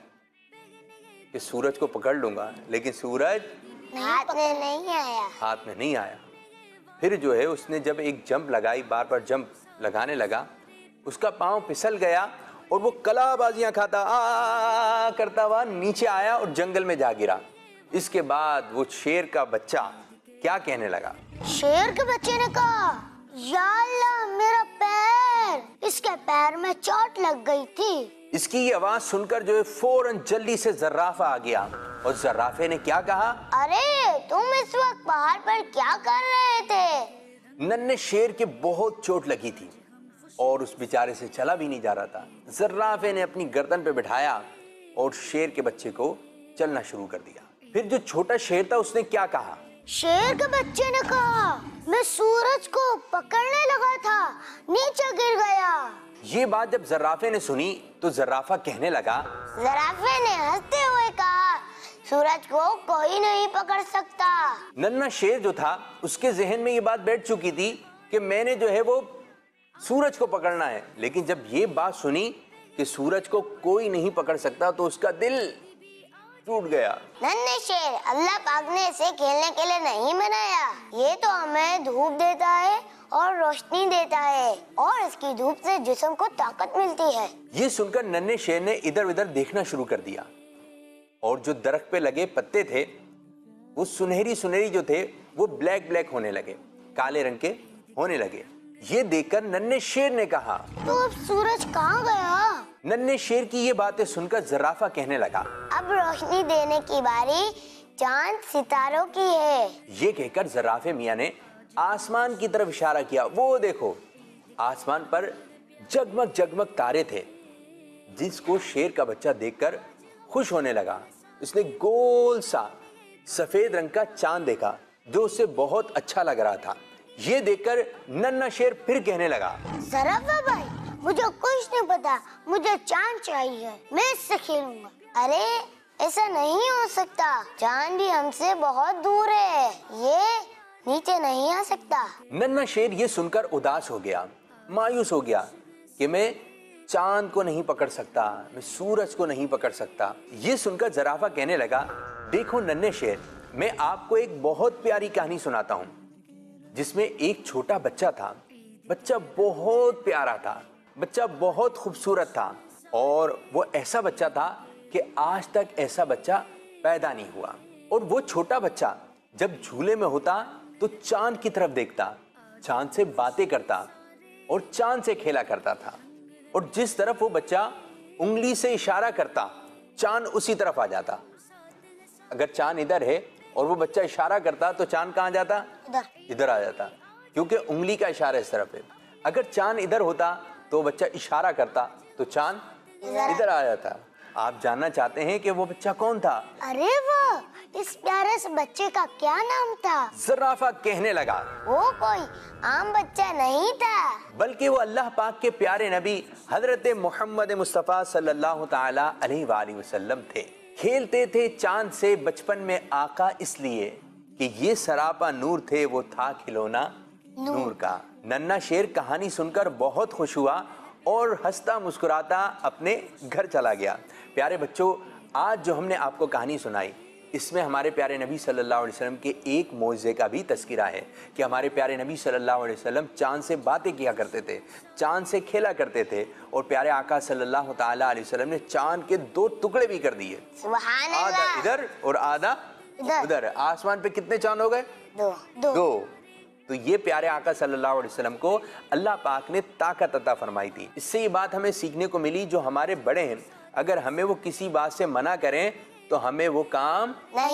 कि सूरज को पकड़ लूंगा, लेकिन सूरज हाथ में नहीं आया। फिर जो है उसने जब एक जंप लगाई, बार बार जंप लगाने लगा, उसका पांव फिसल गया और वो कलाबाजियां खाता आ करता हुआ नीचे आया और जंगल में जा गिरा। इसके बाद वो शेर का बच्चा क्या कहने लगा? शेर के बच्चे ने कहा, या अल्लाह, मेरा पैर, इसके पैर में चोट लग गई थी। इसकी ये आवाज सुनकर जो है फौरन जल्दी से जर्राफा आ गया और जर्राफे ने क्या कहा? अरे तुम इस वक्त पहाड़ पर क्या कर रहे थे? नन्हे शेर के बहुत चोट लगी थी और उस बेचारे से चला भी नहीं जा रहा था। जर्राफे ने अपनी गर्दन पे बिठाया और शेर के बच्चे को चलना शुरू कर दिया। फिर जो छोटा शेर था उसने क्या कहा? शेर के बच्चे ने कहा, मैं सूरज को पकड़ने लगा था, नीचे गिर गया। ये बात जब जर्राफे ने सुनी तो जर्राफा कहने लगा, जराफे ने हंसते हुए कहा, सूरज को कोई नहीं पकड़ सकता। नन्हा शेर जो था उसके जहन में ये बात बैठ चुकी थी कि मैंने जो है वो सूरज को पकड़ना है, लेकिन जब ये बात सुनी कि सूरज को कोई नहीं पकड़ सकता तो उसका दिल टूट गया। नन्हे शेर, अल्लाह पाक ने इसे खेलने के लिए नहीं बनाया, ये तो हमें धूप देता है और रोशनी देता है और इसकी धूप से जिस्म को ताकत मिलती है। ये सुनकर नन्हे शेर ने इधर उधर देखना शुरू कर दिया और जो दरख्त पे लगे पत्ते थे वो सुनहरी सुनहरी जो थे वो ब्लैक ब्लैक होने लगे, काले रंग के होने लगे। ये देखकर नन्हे शेर ने कहा, तो अब सूरज कहाँ गया? नन्हे शेर की ये बातें सुनकर जराफा कहने लगा, अब रोशनी देने की बारी चांद सितारों की है। ये कहकर जराफे मियाँ ने आसमान की तरफ इशारा किया। वो देखो आसमान पर जगमग जगमग तारे थे, जिसको शेर का बच्चा देखकर खुश होने लगा। उसने गोल सा सफेद रंग का चांद देखा जो उसे बहुत अच्छा लग रहा था। ये देखकर नन्हा शेर फिर कहने लगा, ज़राफ़ा भाई, मुझे कुछ नहीं पता, मुझे चांद चाहिए, मैं इससे खेलूंगा। अरे ऐसा नहीं हो सकता, चांद भी हमसे बहुत दूर है, ये नीचे नहीं आ सकता। नन्हा शेर ये सुनकर उदास हो गया, मायूस हो गया कि मैं चांद को नहीं पकड़ सकता, मैं सूरज को नहीं पकड़ सकता। ये सुनकर ज़राफ़ा कहने लगा, देखो नन्हे शेर, मैं आपको एक बहुत प्यारी कहानी सुनाता हूँ, जिसमें एक छोटा बच्चा था। बच्चा बहुत प्यारा था, बच्चा बहुत खूबसूरत था, और वो ऐसा बच्चा था कि आज तक ऐसा बच्चा पैदा नहीं हुआ। और वो छोटा बच्चा जब झूले में होता तो चांद की तरफ देखता, चांद से बातें करता और चांद से खेला करता था। और जिस तरफ वो बच्चा उंगली से इशारा करता, चांद उसी तरफ आ जाता। अगर चांद इधर है और वो बच्चा इशारा करता तो चांद कहाँ जाता? इधर आ जाता, क्योंकि उंगली का इशारा इस तरफ है। अगर चांद इधर होता तो बच्चा इशारा करता तो चांद इधर आ जाता। आप जानना चाहते हैं कि वो बच्चा कौन था? अरे वाह, इस प्यारे से बच्चे का क्या नाम था? ज़राफ़ा कहने लगा, वो कोई आम बच्चा नहीं था, बल्कि वो अल्लाह पाक के प्यारे नबी हजरत मोहम्मद मुस्तफ़ा सल्लल्लाहु ताला अलैहि वसल्लम थे। खेलते थे चांद से बचपन में आका, इसलिए कि ये सरापा नूर थे, वो था खिलौना नूर का। नन्हा शेर कहानी सुनकर बहुत खुश हुआ और हंसता मुस्कुराता अपने घर चला गया। प्यारे बच्चों, आज जो हमने आपको कहानी सुनाई, इसमें हमारे प्यारे नबी सल्लल्लाहु अलैहि वसल्लम के एक मौजज़े का भी तज़किरा है कि हमारे प्यारे नबी सल्लल्लाहु अलैहि वसल्लम चांद से बातें किया करते थे, चांद से खेला करते थे, और प्यारे आका सल्लल्लाहु ताला अलैहि वसल्लम ने चांद के 2 टुकड़े भी कर दिए, सुभान अल्लाह। आधा इधर और आधा उधर। आसमान पे कितने चांद हो गए? 2। तो ये प्यारे आका सल्लल्लाहु अलैहि वसल्लम को अल्लाह पाक ने ताकत अता फरमाई थी। इससे ये बात हमें सीखने को मिली, जो हमारे बड़े हैं अगर हमें वो किसी बात से मना करें तो हमें वो काम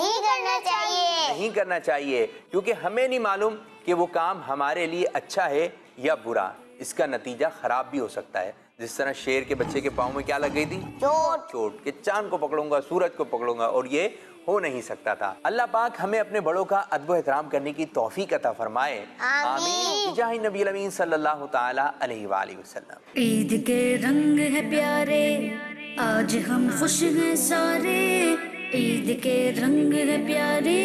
नहीं करना चाहिए, क्योंकि हमें नहीं मालूम कि वो काम हमारे लिए अच्छा है या बुरा। इसका नतीजा खराब भी हो सकता है। जिस तरह शेर के बच्चे के पाँव में क्या लग गई थी? चोट के चांद को पकड़ूंगा, सूरज को पकड़ूंगा, और ये हो नहीं सकता था। अल्लाह पाक हमें अपने बड़ों का अदब एहतराम करने की तौफीक अता फरमाए, आमीन। जाहि नबी अमीन सल्लल्लाहु ताला अलैहि वसल्लम। ईद के रंग है प्यारे, आज हम खुश हैं सारे, ईद के रंग है प्यारे।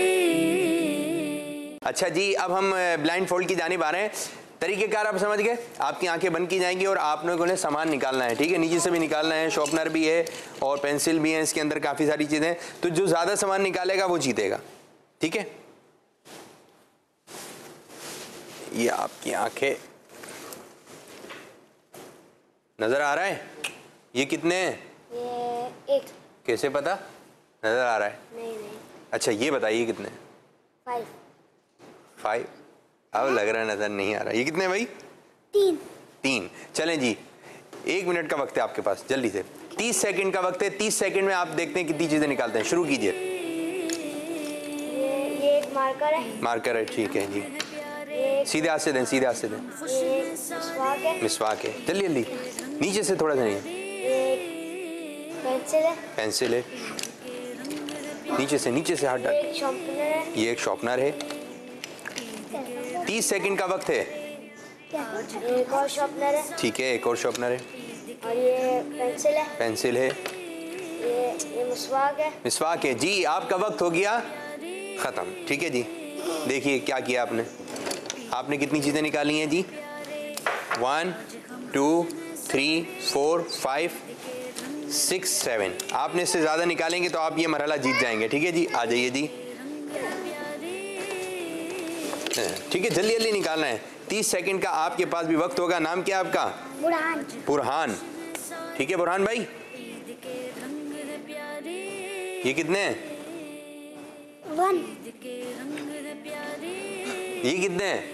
अच्छा जी, अब हम ब्लाइंड फोल्ड की जानिब आ रहे हैं। तरीक़ेकार आप समझ गए? आपकी आंखें बंद की जाएंगी और आप लोगों ने सामान निकालना है, ठीक है? नीचे से भी निकालना है, शॉर्पनर भी है और पेंसिल भी है, इसके अंदर काफ़ी सारी चीज़ें। तो जो ज़्यादा सामान निकालेगा वो जीतेगा, ठीक है? ये आपकी आंखें नज़र आ रहा है? ये कितने हैं? ये 1। कैसे पता? नज़र आ रहा है? नहीं। अच्छा ये बताइए कितने? 5। अब लग रहा है नजर नहीं आ रहा। ये कितने भाई? 3। चलें जी, 1 मिनट का वक्त है आपके पास, जल्दी से 30 सेकंड का वक्त है। 30 सेकंड में आप देखते हैं कितनी चीजें निकालते हैं। शुरू कीजिए। ये एक मार्कर है। मार्कर है, ठीक है जी। सीधे हाथ से दें, सीधे हाथ से दें। मिसवाक है, जल्दी जल्दी। नीचे से थोड़ा सा नहीं, पेंसिल है। नीचे से हाथ डाल। ये एक शॉर्पनर है। 30 सेकंड का वक्त है। एक और शॉर्पनर है। ठीक है, एक और शॉर्पनर है। और ये पेंसिल है। ये मिसवाक है जी। आपका वक्त हो गया खत्म, ठीक है जी। देखिए क्या किया आपने। आपने कितनी चीजें निकाली हैं जी? 1 2 3 4 5 6 7। आपने इससे ज्यादा निकालेंगे तो आप ये मरहला जीत जाएंगे, ठीक है जी। आ जाइए जी, ठीक है, जल्दी जल्दी निकालना है। 30 सेकंड का आपके पास भी वक्त होगा। नाम क्या है आपका? बुरहान। ठीक है बुरहान भाई, ये कितने हैं? 1। ये कितने हैं?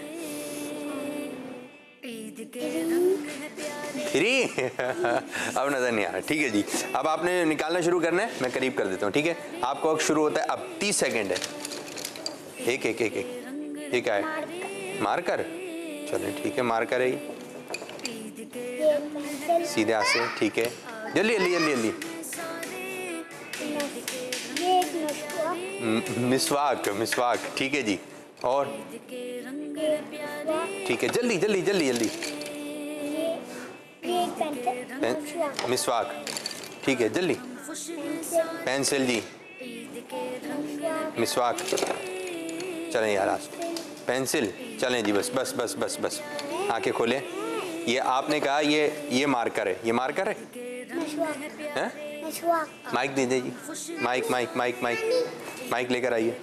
3। अब नजर नहीं आ रहा, ठीक है जी। अब आपने निकालना शुरू करना है, मैं करीब कर देता हूँ, ठीक है। आपका वक्त शुरू होता है अब। 30 सेकंड है। एक एक एक एक एक आए मार्कर, चले ठीक है, मार्कर है ये, सीधे हाथ से, ठीक है, जल्दी जल्दी जल्दी जल्दी। मिसवाक, मिसवाक, ठीक है जी, और ठीक है, जल्दी जल्दी जल्दी जल्दी। मिसवाक, ठीक है, जल्दी। पेंसिल जी, मिसवाक, चलें यार, आज पेंसिल, चलें जी, बस बस बस बस बस, आंखें खोलें। ये आपने कहा ये मार्कर है, ये मार्कर है, हैं? माइक दे दीजिए, mike mike mike mike mike लेकर आइए,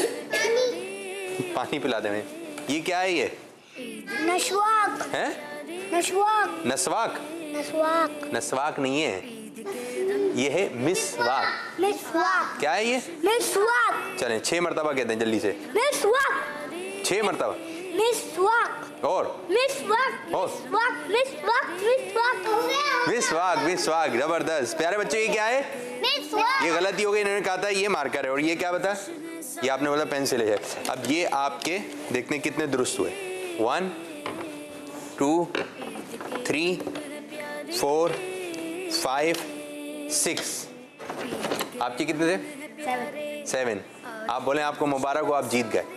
पानी पिला दें। ये क्या है ये? नस्वाक हैं? नस्वाक नस्वाक? नस्वाक नस्वाक नहीं है, ये है मिसवाक। मिसवाक क्या है ये? मिसवाक चलें 6 मरतबा कहते हैं जल्दी से, मिसवाक 6 मरतबा, मिसवाक और मिसवाक और मिसवाक मिसवाक मिसवाक मिसवाक, मिसवाक, जबरदस्त। प्यारे बच्चों, ये क्या है? मिसवाक ये गलती हो गई, इन्होंने कहा था ये मार्कर है, और ये क्या बता? ये आपने बोला पेंसिल है। अब ये आपके देखने कितने दुरुस्त हुए, 1 2 3 4 5 6, आपके कितने थे? 7। आप बोले आपको मुबारक हो, आप जीत गए।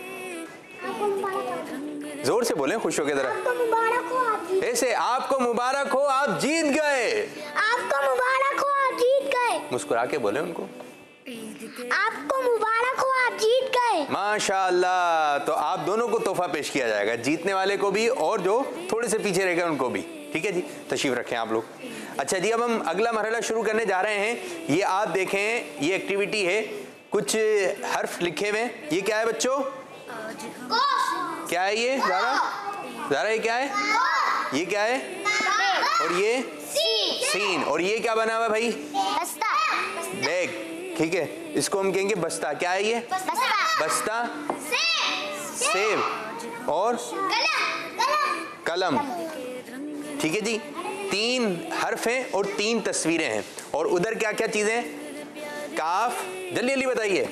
जोर से बोले, खुश हो के जरा, आपको मुबारक हो आप जीत ऐसे, आपको मुबारक हो, आप जीत गए। आपको मुबारक हो आप जीत गए मुस्कुरा के बोले उनको, आपको मुबारक हो आप जीत गए। माशाअल्लाह। तो आप दोनों को तोहफा पेश किया जाएगा, जीतने वाले को भी और जो थोड़े से पीछे रहेगा उनको भी, ठीक है जी, तशरीफ रखें आप लोग। अच्छा जी, अब हम अगला मरहला शुरू करने जा रहे हैं। ये आप देखें, ये एक्टिविटी है, कुछ हर्फ लिखे हुए, ये क्या है बच्चों? क्या है ये? ज़ारा, ज़ारा ये क्या है? ये क्या है? और ये सीन, और ये क्या बना हुआ भाई? बस्ता बैग, ठीक है, इसको हम कहेंगे बस्ता। क्या है ये? बस्ता, सेब, और कलम, ठीक है जी। 3 हर्फ हैं और 3 तस्वीरें हैं, और उधर क्या क्या चीजें? काफ, जल्दी जल्दी बताइए।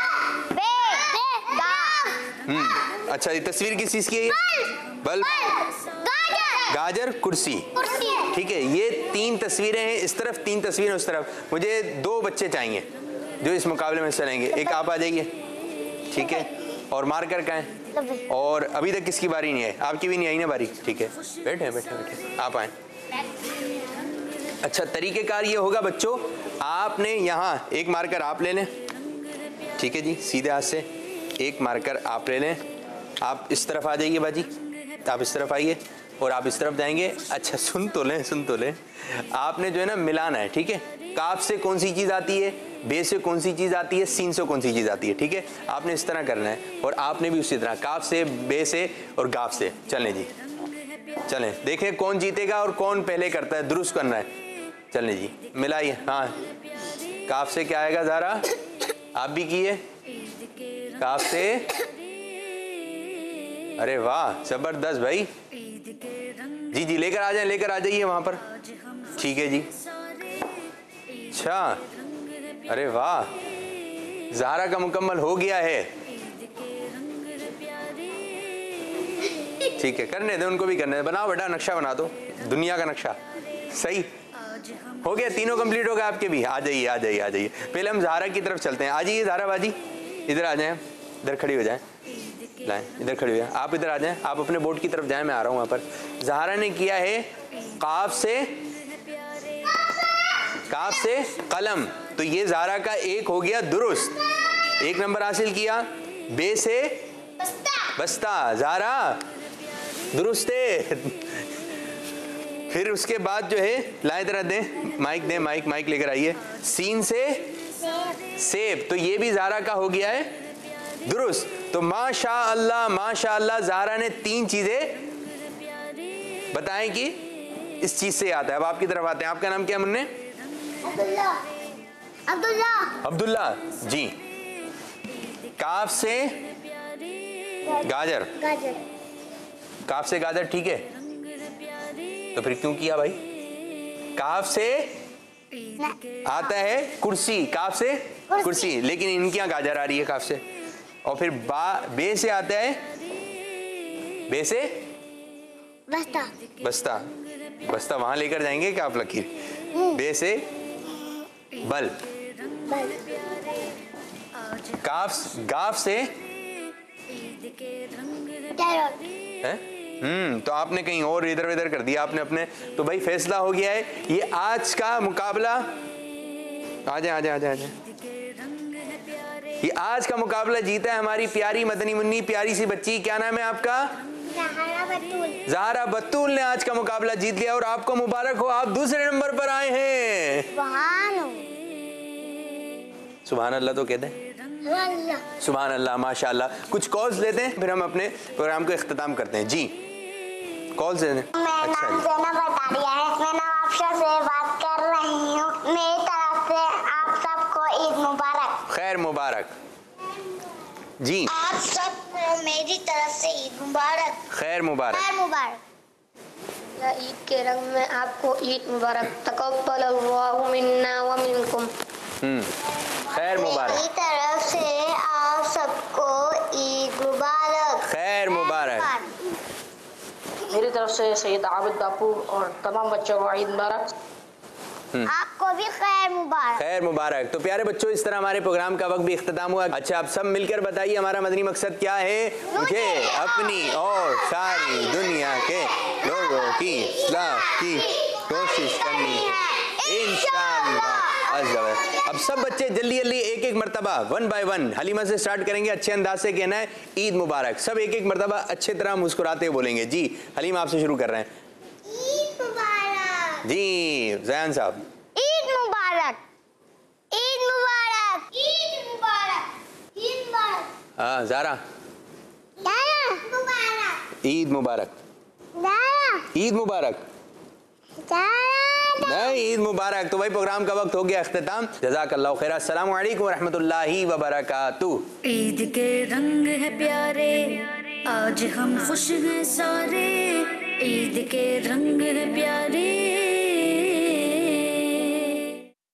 अच्छा, ये तस्वीर किस चीज की है? बल्ब, गाजर, कुर्सी, ठीक है। ये 3 तस्वीरें हैं, इस तरफ 3 तस्वीरें उस तरफ। मुझे 2 बच्चे चाहिए जो इस मुकाबले में चलेंगे। एक आप आ जाइए, ठीक है, और मार्कर का है, और अभी तक किसकी बारी नहीं है? आपकी भी नहीं आई ना बारी, ठीक है, बैठे बैठे बैठे, आप आए। अच्छा, तरीकेकार ये होगा बच्चों, आपने यहाँ एक मार्कर आप ले लें, ठीक है जी, सीधे हाथ से एक मार्कर आप ले लें। आप इस तरफ आ जाइए बाजी, आप इस तरफ आइए, और आप इस तरफ जाएंगे। अच्छा, सुन तो लें, सुन तो लें, आपने जो है ना मिलाना है, ठीक है। काफ से कौन सी चीज़ आती है, बे से कौन सी चीज़ आती है, सीन से कौन सी चीज़ आती है, ठीक है। आपने इस तरह करना है, और आपने भी उसी तरह काफ से, बे से और गाफ से। चलें जी, चलें, देखें कौन जीतेगा और कौन पहले करता है, दुरुस्त करना है। चलें जी, मिलाइए। हाँ, काफ से क्या आएगा ज़ारा? आप भी किए काफ से, अरे वाह, जबरदस्त भाई, जी जी, लेकर आ जाए, लेकर आ जाइए वहां पर, ठीक है जी। अच्छा, अरे वाह, ज़ारा का मुकम्मल हो गया है, ठीक है, करने दे, उनको भी करने दे। बनाओ बेटा, नक्शा बना दो, दुनिया का नक्शा। सही हो गया, तीनों कंप्लीट हो गए आपके भी। आ जाइए आ जाइए आ जाइए, पहले हम ज़ारा की तरफ चलते हैं। आ जाइए ज़ारा बाजी, इधर आ जाएं, इधर खड़ी हो जाएं, लाएं, इधर खड़ी हो जाएं, आप इधर आ जाएं, आप अपने बोर्ड की तरफ जाएं, मैं आ रहा हूँ वहाँ पर। ज़ारा ने किया है काफ से कलम, तो ये ज़ारा का 1 हो गया दुरुस्त, 1 नंबर हासिल किया। बे से बस्ता, ज़ारा दुरुस्त है। फिर उसके बाद जो है, लाए तरह दें, माइक दें, माइक माइक लेकर आइए। सीन से सेब, तो ये भी ज़ारा का हो गया है दुरुस्त। तो माशाअल्लाह माशाअल्लाह, ज़ारा ने 3 चीजें बताएं कि इस चीज से आता है। अब आपकी तरफ आते हैं, आपका नाम क्या है मुन्ने? अब्दुल्ला जी। काफ से गाजर, काफ से गाजर, ठीक है, तो फिर क्यों किया भाई? काफ से आता है कुर्सी, काफ से कुर्सी, लेकिन इनके यहाँ गाजर आ रही है काफ से। और फिर बे से आता है बे से बस्ता। बस्ता, बस्ता वहां लेकर जाएंगे क्या आप लकीर? बे से बल। गाफ से है? तो आपने कहीं और इधर उधर कर दिया आपने अपने। तो भाई फैसला हो गया है, ये आज का मुकाबला, आजा आजा आजा आजा, ये आज का मुकाबला जीता है हमारी प्यारी मदनी मुन्नी प्यारी सी बच्ची। क्या नाम है आपका? ज़हरा बतूल ने आज का मुकाबला जीत लिया और आपको मुबारक हो, आप दूसरे नंबर पर आए हैं। सुभान अल्लाह तो कहते हैं, सुभान अल्लाह, माशाअल्लाह। कुछ कॉल्स लेते हैं फिर हम अपने प्रोग्राम को इख्तिताम करते हैं। जी कॉल्स लेते हैं। अच्छा जी, मैं आपशा से बात कर रही हूँ। मेरी तरफ से आप सबको ईद मुबारक। खैर मुबारक। जी आप सबको मेरी तरफ से ईद मुबारक। खैर मुबारक। खैर मुबारक। ईद के रंग में आपको ईद मुबारक। तक़ब्बल अल्लाहु मिन्ना व मिनकुम। खैर मुबारक। मेरी तरफ से आप सबको ईद मुबारक। खैर मुबारक। मेरी तरफ से सैयद आबिद बापू और तमाम बच्चों को ईद मुबारक। आपको भी खैर मुबारक। खैर मुबारक। तो प्यारे बच्चों, इस तरह हमारे प्रोग्राम का वक्त भी इख्तिताम हुआ। अच्छा, आप सब मिलकर बताइए हमारा मदनी मकसद क्या है? मुझे अपनी और सारी दुनिया के लोगों की इस्लाह की कोशिश करनी है इंशाअल्लाह। अब सब बच्चे जल्दी जल्दी एक एक मरतबा 1 by 1 हलीमा से स्टार्ट करेंगे। अच्छे अंदाज से कहना है ईद मुबारक। सब एक एक मरतबा अच्छे तरह मुस्कुराते हुए बोलेंगे। जी हलीमा आपसे शुरू कर रहे हैं। ईद मुबारक। जी ज़यान साहब। ईद मुबारक। ईद मुबारक। ईद मुबारक। ईद मुबारक। हाँ ज़ारा। मुबारक। ईद मुबारक। ईद मुबारक। नहीं, ईद मुबारक। तो भाई प्रोग्राम का वक्त हो गया इख्तिताम। जज़ाकल्लाहु खैर। अस्सलामु अलैकुम व रहमतुल्लाहि व बरकातुहू। ईद के रंग है प्यारे, आज हम खुश हैं सारे। ईद के रंग है प्यारे,